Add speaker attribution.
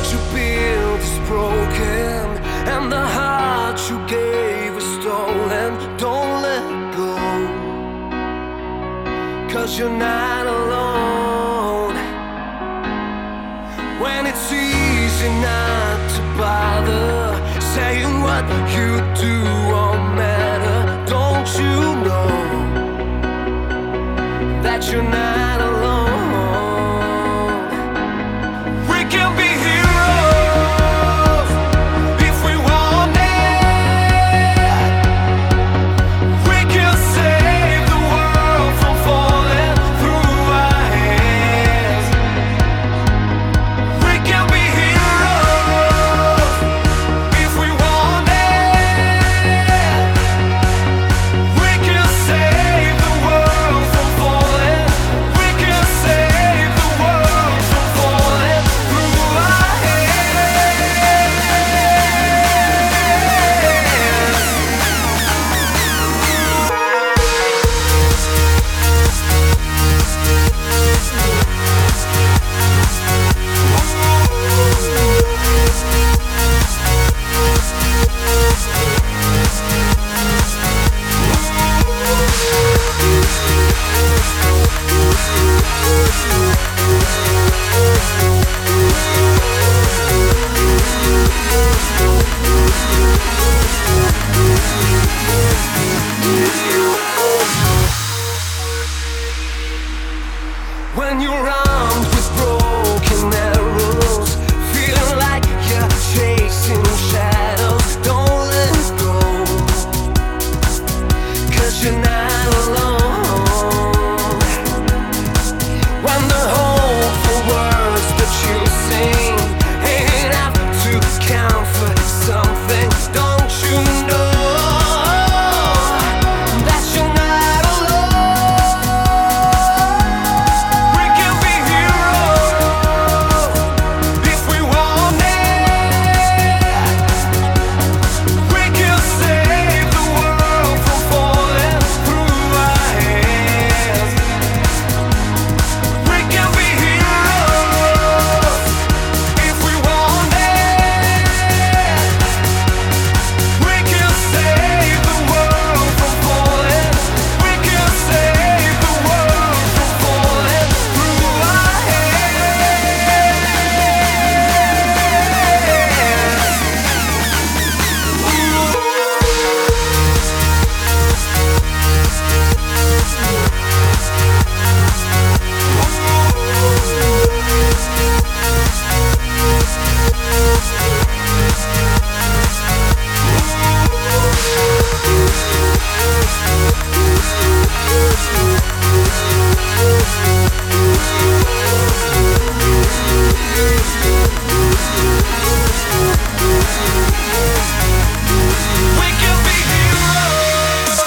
Speaker 1: you built is broken, and the heart you gave is stolen. Don't let go, 'cause you're not alone. When it's easy not to bother, saying what you do won't matter. Don't you know that you're not alone? We can be heroes if we want it. We can save the world from falling through our hands. We can be heroes if we want it. We can save the world from falling. We can save the world from falling through our hands. When you're armed with broken arrows, feeling like you're chasing shadows, don't let go, 'cause you're not alone. When the hopeful words that you sing ain't enough to count for something, don't you know that you're not alone? We can be heroes if we want it. We can save the world from falling through our hands. We can be heroes if we want it. We can save the world from falling. We can save the world from falling through our hands. We can be heroes.